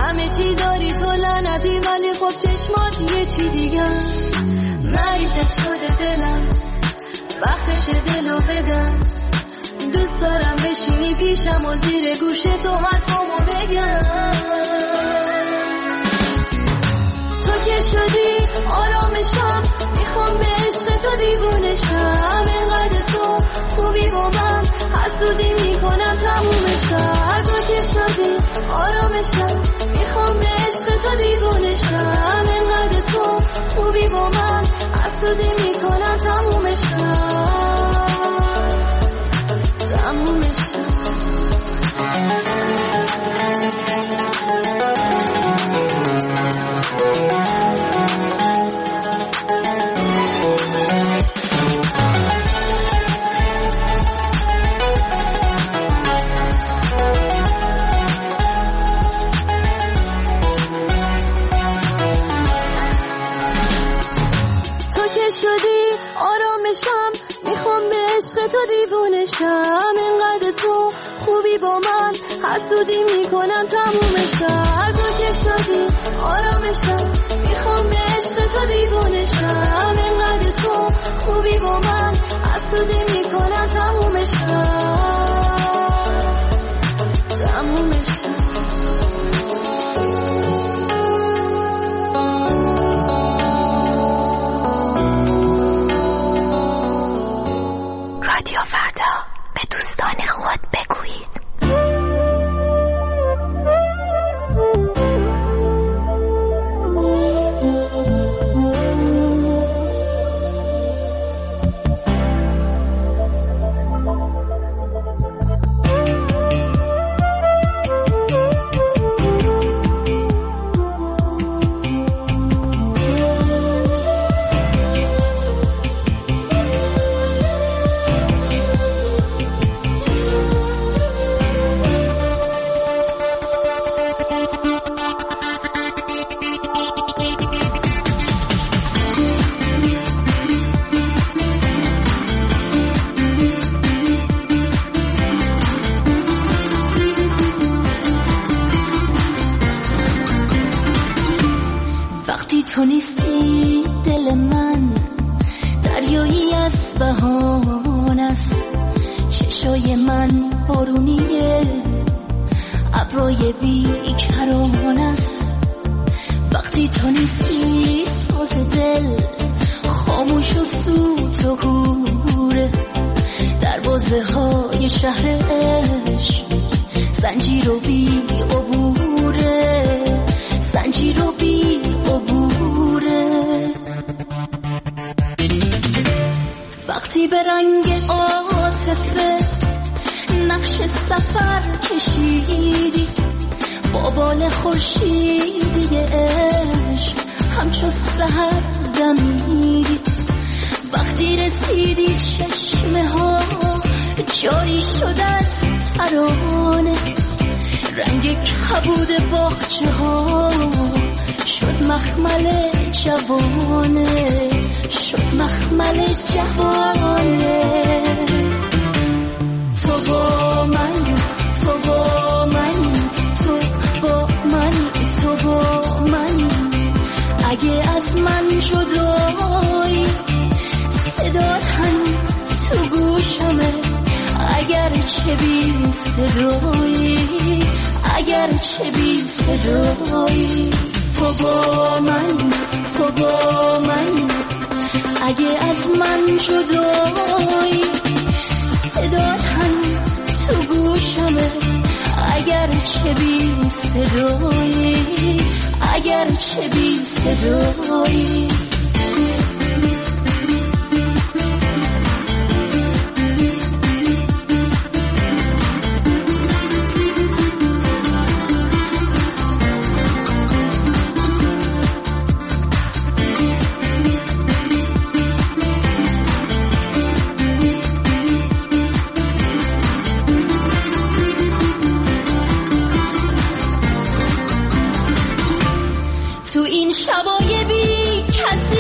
همه چی داری تو لعنتی، ولی خب چشمات یه چی دیگه. مریضت شده دلم، وقتش دلو بدم. دوست دارم بشینی پیشم و زیر گوش تو حرفامو بگم. تو که شدی آرامشم، میخوام به عشق تو دیوونشم. اینقدر تو خوبی با من، حسودی میکنم تمومشم. تو که شدی آرامشم، میخوام به عشق تو دیوونشم. اینقدر تو خوبی با من، حسودی میکنم تمومشم. تو دیوونشم. اینقدر تو خوبی با من، حسودی میکنم تمومشم. تو که شدی آرامشم، میخوام به عشق تو دیوونشم. اینقدر تو خوبی با من، حسودی میکنم تمومشم. رادیو فردا، به دوستان خود بگویید. تو نیستی دل من، دریایی از بهان است. چشای من بارونیه، ابرای بیکران است. وقتی تو نیستی ساز دل خاموش و سوت و کوره. دروازه های شهر عشق زنجیر و بی عبوره، زنجیر و بی عبوره. وقتی به رنگ عاطفه نقش سفر کشیدی، با بال خورشیدی عشق همچو سحر دمیدی. وقتی رسیدی چشمه ها جاری شد از ترانه، رنگ کبود باغچه ها شد مخمل جوانه، شد مخمل جوانه. تو با من، تو با من، تو با من، تو با من. اگه از من جدایی صدات هنوز تو گوشمه، اگر چه بی صدایی، اگر چه بی صدایی. تو با من، تو با من. اگه از من جدایی صدات هنوز تو گوشمه، اگر چه بی صدایی، اگر چه بی صدایی. تو این شبای بی کس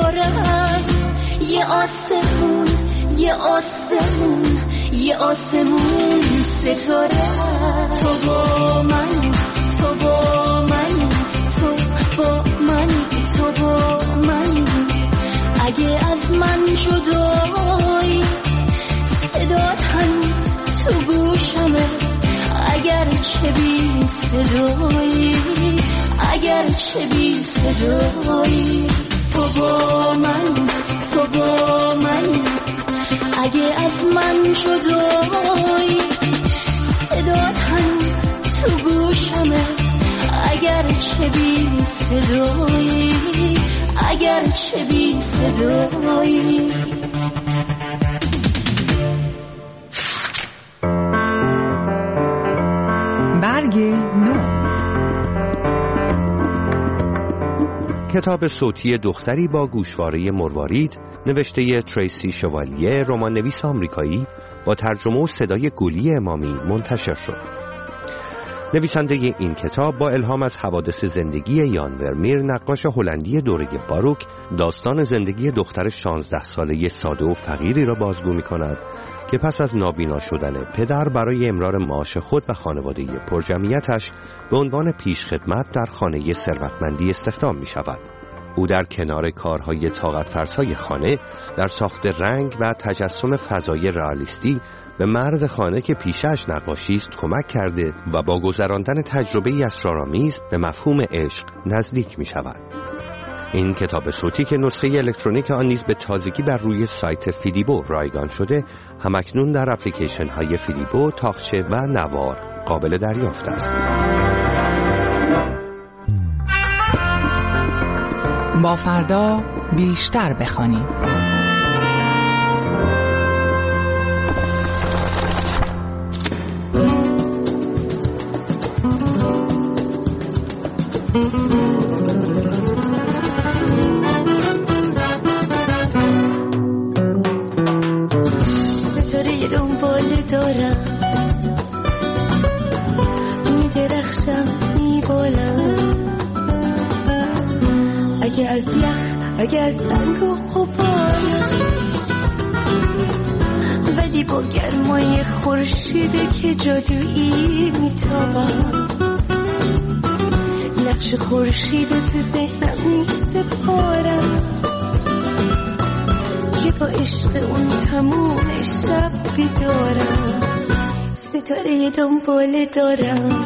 ستاره هست، یه آسمون، یه آسمون، یه آسمون ستاره هست. تو با من، تو با من، تو با من، تو با من. اگه از من جدایی صدات هنوز تو گوشمه، اگر چه بی صدایی، اگر چه بی صدایی. تو با من، تو با من. اگه از من جدایی صدات هنوز تو گوشمه، اگر چه بی صدایی، اگر چه بی صدایی. برگ نو. کتاب صوتی دختری با گوشواره مروارید نوشته تریسی شوالیه، رمان نویس آمریکایی، با ترجمه و صدای گلی امامی منتشر شد. نویسنده این کتاب با الهام از حوادث زندگی یان ورمیر، نقاش هلندی دوره باروک، داستان زندگی دختر 16 ساله ساده و فقیری را بازگو می‌کند که پس از نابینا شدن پدر برای امرار معاش خود و خانواده پرجمعیتش به عنوان پیشخدمت در خانه ثروتمندی استخدام می‌شود. او در کنار کارهای طاقت فرسای خانه در ساخت رنگ و تجسم فضای رئالیستی به مرد خانه که پیشش نقاشی است کمک کرده و با گذراندن تجربه‌ای اسرارآمیز به مفهوم عشق نزدیک می‌شود. این کتاب صوتی که نسخه الکترونیک آن نیز به تازگی بر روی سایت فیلیبو رایگان شده، همکنون در اپلیکیشن‌های فیلیبو، تاقچه و نوار قابل دریافت است. با فردا بیشتر بخوانیم. ستاره دنبال دارم، میدرخشم میبالم. اگه از یخ، اگه از سنگ و غبارم، ولی با گرمای خورشیده که جادویی میتابم. نقش خورشید تو ذهنم میسپارم که با عشق اون تموم شب بیدارم. ستاره دنبال دارم،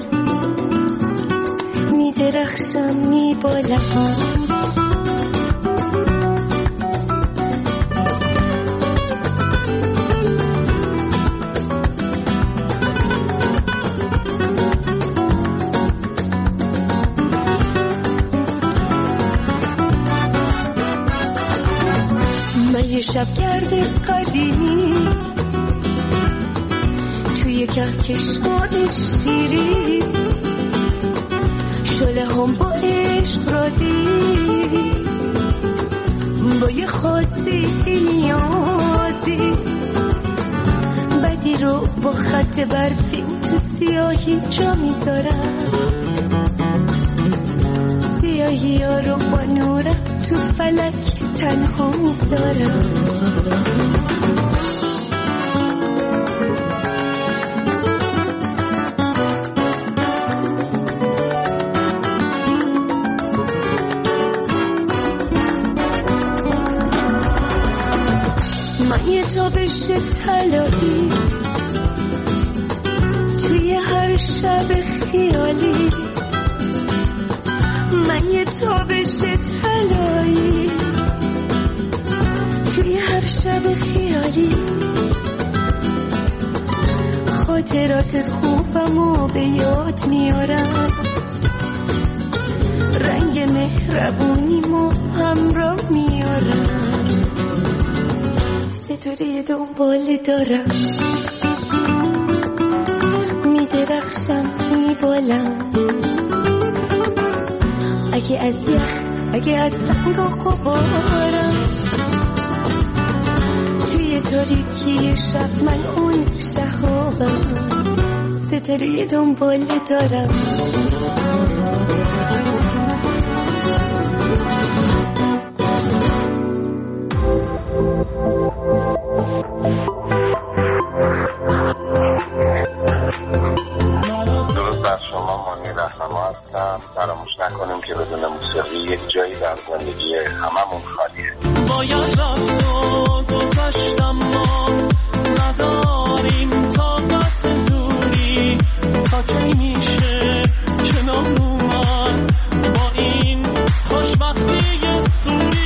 میدرخشم میبالم. یه شبگرد قدیمی توی کهکشان شیری، شله هم با عشق رادی، با یه خاطی نیازی، بدی رو با خط برفی تو سیاهی جا می‌دارم. سیاهی ها رو با نورت تو فلک تنها می‌دارم. من یه تابش طلایی توی هر شب خیالی، من یه تابش طلایی توی هر شب خیالی، خاطرات خوبمو به یاد میارم، رنگ مهربونیمو همراه میارم. ستاره دنبال دارم، میدرخشم میبالم. اگه از یخ، اگه از سنگ و غبارم، توی تاریکی شب من اون شهابم. ستاره دنبال دارم، باید رفت و گذشت اما نداریم طاقت دوری تا کی میشه کنار اومد با این خوشبختی سوری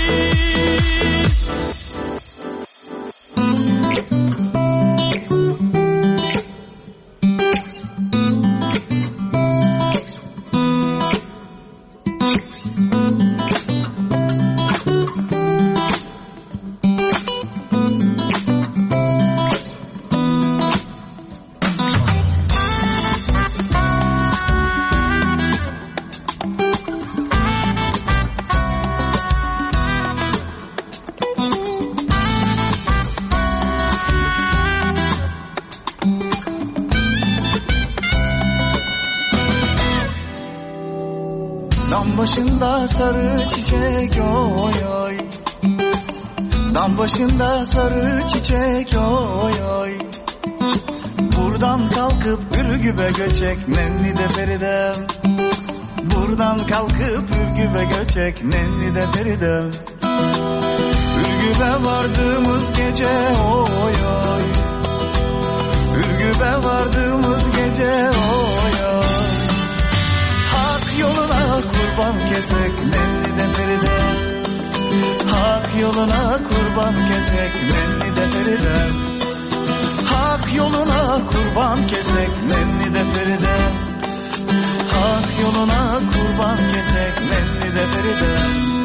Dam başında sarı çiçek oy oy, dam başında sarı çiçek oy oy. Buradan kalkıp Ürgüp'e göçek nenni de Feridem. Buradan kalkıp Ürgüp'e göçek nenni de Feridem. Ürgüp'e vardığımız gece oy oy, Ürgüp'e vardığımız gece oy oy. Hak yoluna kurban kesek nenni de Feridem. Hak yoluna kurban kesek nenni de Feridem. Hak yoluna kurban kesek nenni de Feridem. Hak yoluna kurban kesek nenni de Feridem.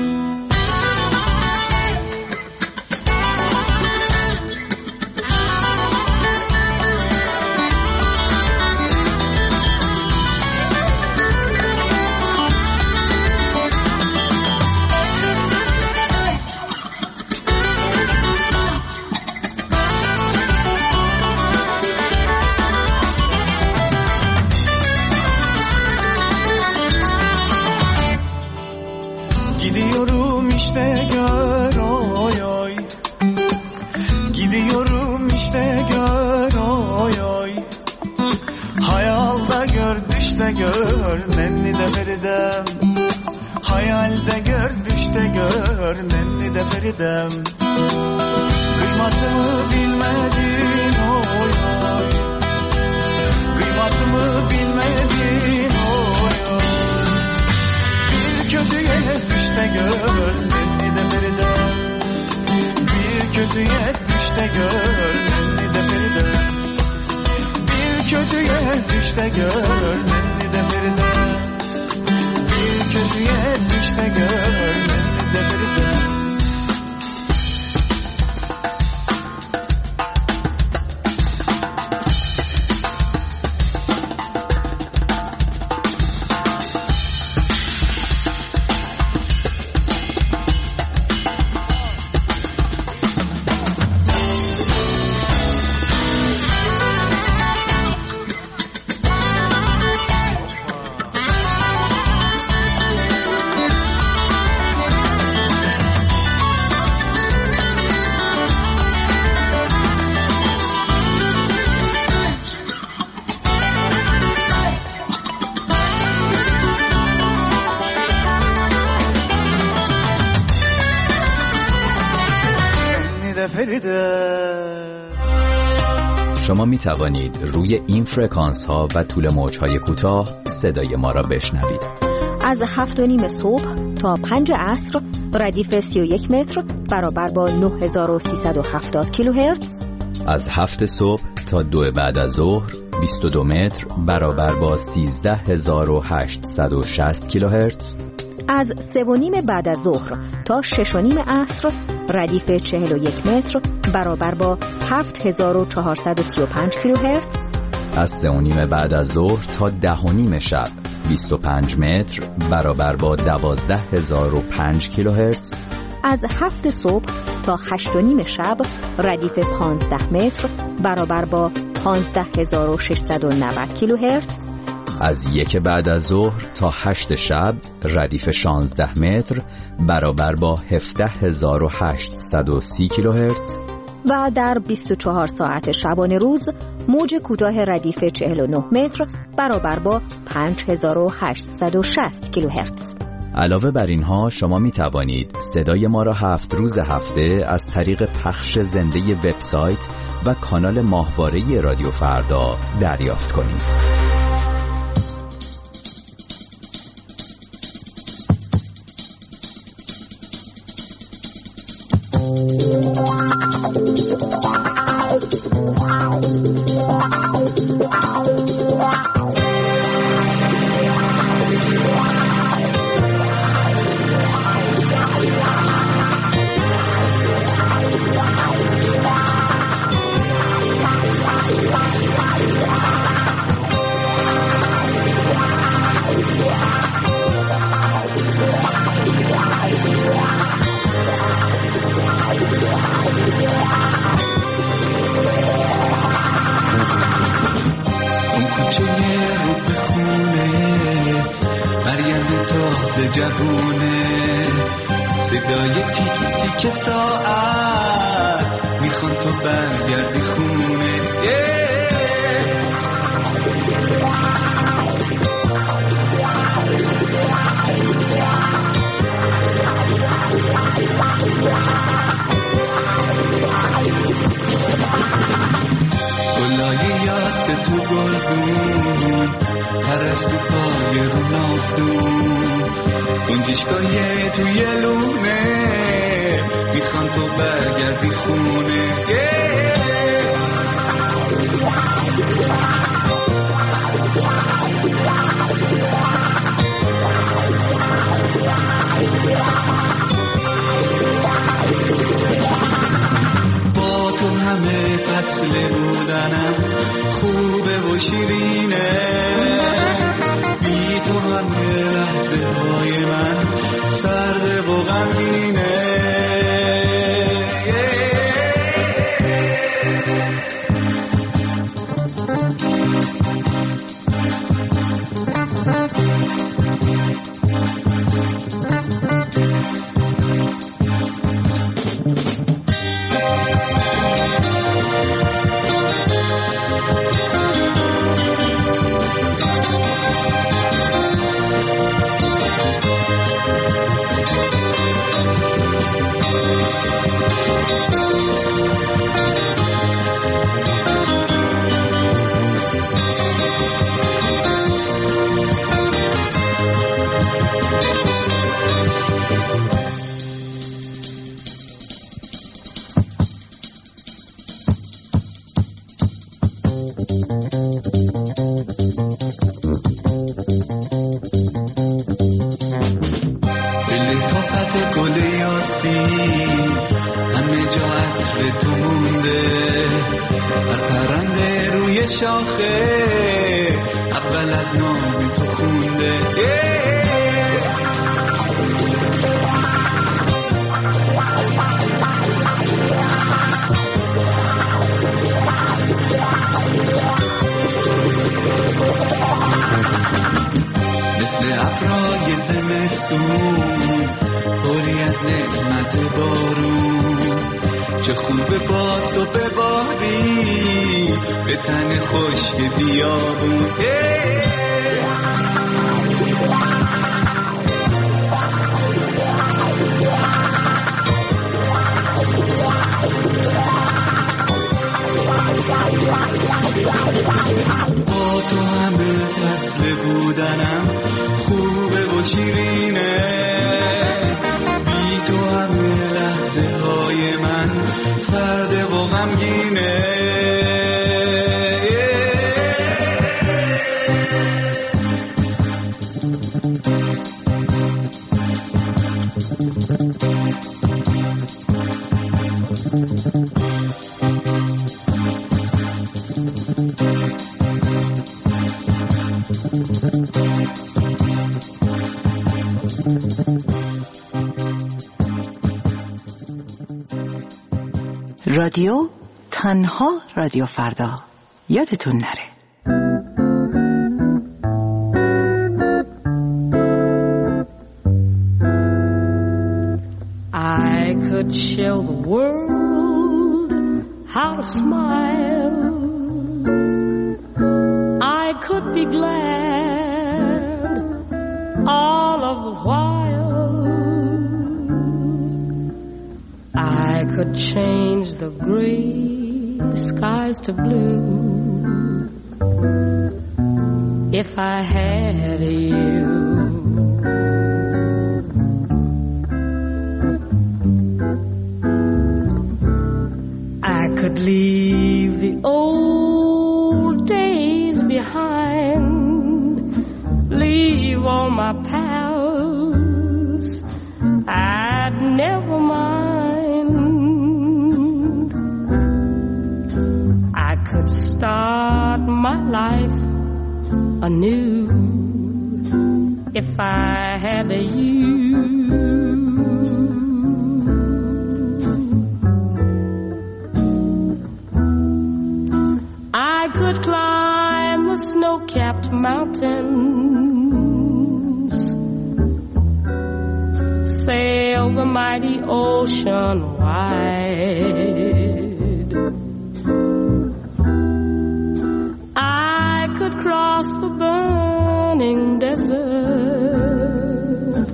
Gidiyorum işte gör oy oy, gidiyorum işte gör oy oy. Hayalda gör düşte gör nenni de Feridem. Hayalde gör düşte gör nenni de Feridem. Kıymatımı bilmedin oy oy, kıymatımı bilmedin oy oy. Bir kötüye düşte gör nenni de Feridem. Bir kötüye düşte gör nenni de Feridem. Bir kötüye düşte gör nenni de Feridem. Bir kötüye düşte gör nenni de Feridem. شما می توانید روی این فرکانس ها و طول موج های کوتاه صدای ما را بشنوید. از 7:30 صبح تا 5 عصر ردیف 31 متر برابر با 9370 کیلوهرتز. از 7 صبح تا 2 بعد از ظهر 22 متر برابر با 13860 کیلوهرتز. از 3:30 بعد از ظهر تا 6:30 عصر ردیف 41 متر برابر با 7435 کیلوهرتز. از 3:30 بعد از ظهر تا 10:30 شب 25 متر برابر با 12005 کیلوهرتز. از 7 صبح تا 8:30 شب ردیف 15 متر برابر با 15690 کیلوهرتز. از 1 بعد از ظهر تا 8 شب ردیف 16 متر برابر با 17830 کیلوهرتز. و در 24 ساعت شبانه روز موج کوتاه ردیف 49 متر برابر با 5860 کیلوهرتز. علاوه بر اینها شما می توانید صدای ما را 7 روز هفته از طریق پخش زنده وبسایت و کانال ماهواره رادیو فردا دریافت کنید. جوونه صدای تیک تیک ساعت میخوان تو برگردی خونه. گلای یاس تو گلگون پرستو پای رو نافتون گنجشگاه توی لونه میخوان تو برگردی خونه. با تو همه فصل بودنم خوبه و شیرینه، بی تو همه لحظه های من سرده و غمگینه. اول از نام تو خونده. مثل ابرای زمستون پری از نعمت بارون، چه خوبه باز تو بباری به تن خشک بیابون. با تو همه فصل بودنم خوبه و شیرینه، بی تو همه لحظه های من سرده و غمگینه. رادیو تنها رادیو فردا، یادتون نره. I could show the world how to smile, I could be glad all of the while. I could change the gray skies to blue if I had you. I could leave the old days behind, leave all my pals, I'd never mind. I could start my life anew if I had you. I could climb the snow-capped mountains, sail the mighty ocean wide. I could cross the burning desert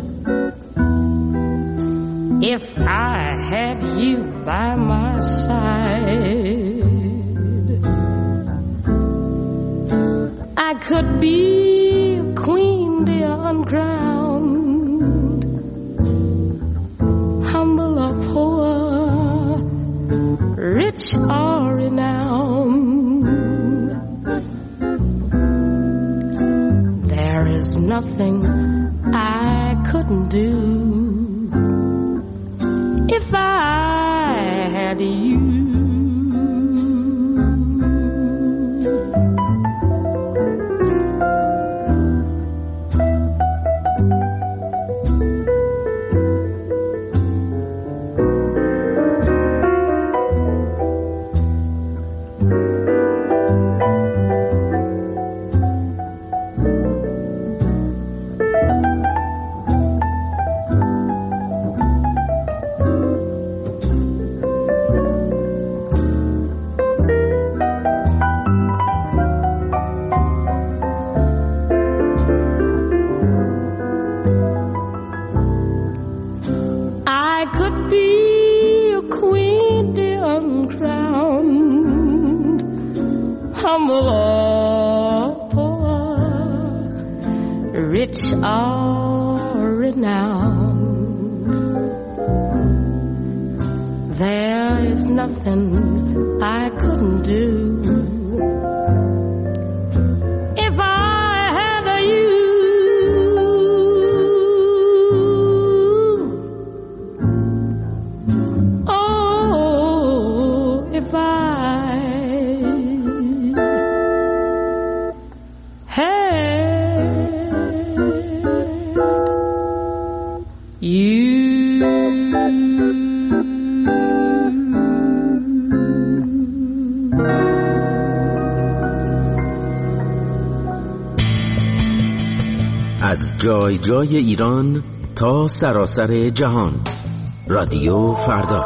if I had you by my side. I could be a queen, dear, uncrowned, humble or poor, rich or renowned. There is nothing I couldn't do if I had you. Humble or poor, rich or renowned, there is nothing I couldn't do if I had you. Oh, if I از جای جای ایران تا سراسر جهان، رادیو فردا.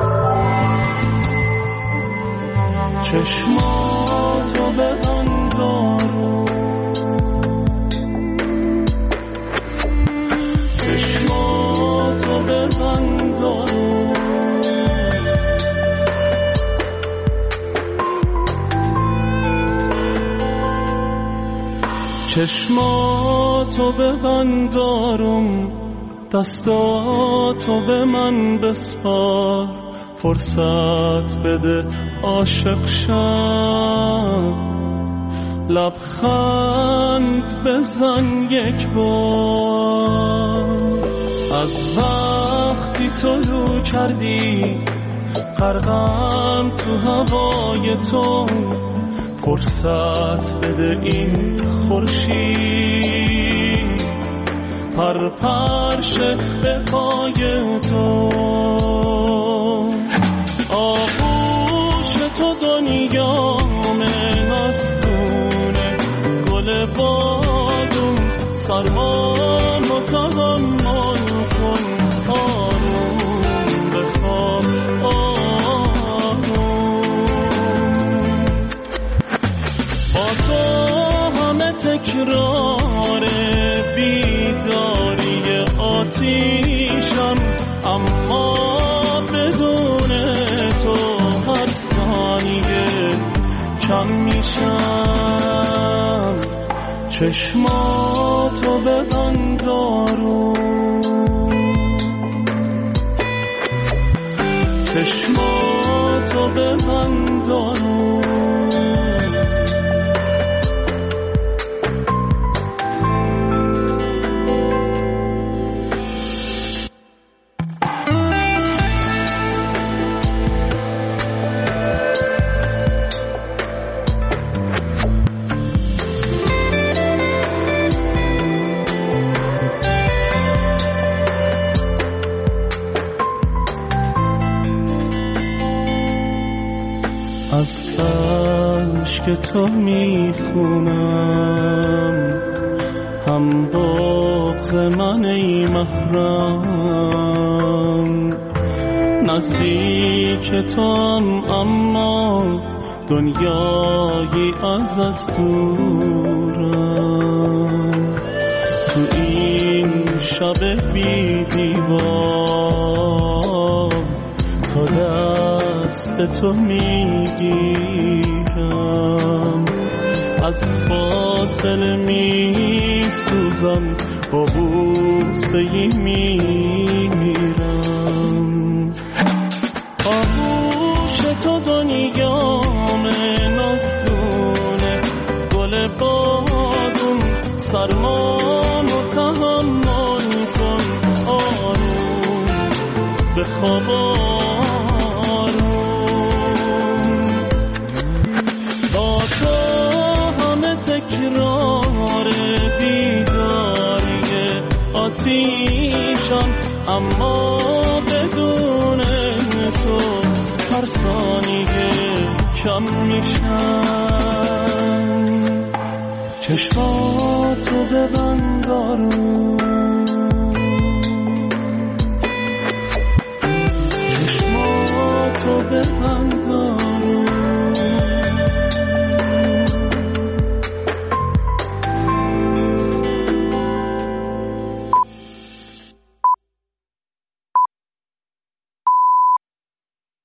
چشماتو به من دارو، چشماتو به من دارو، چشماتو به من دارم، دستاتو به من بسپار، فرصت بده عاشق شم، لبخند بزن یک بار. از وقتی طلوع کردی غرقم تو هوای تو، فرصت بده این خورشید پرپرشه به پای تو. آغوش تو دنیامه، نستونه گل بادون، سرمان و تحمل کن، آروم بخواب تکرار بیداری آتیشم، اما بدون کم میشم. چشماتو ببند آروم، چشماتو ببند آروم. از عشق تو میخونم هم بغض من ای محرم. نزدیک توام اما دنیایی ازت دورم. تو این شب بی دیوار تا دست تو میگیرم. از فاصله میسوزم با بوسه‌ای میمیرم. آغوش تو دنیام نازدونه، گل بادون سرمانو تحمل کن. آروم به خواب تکرار بیداری آتیشم، اما بدون تو هر ثانیه کم میشم. چشماتو ببند آروم،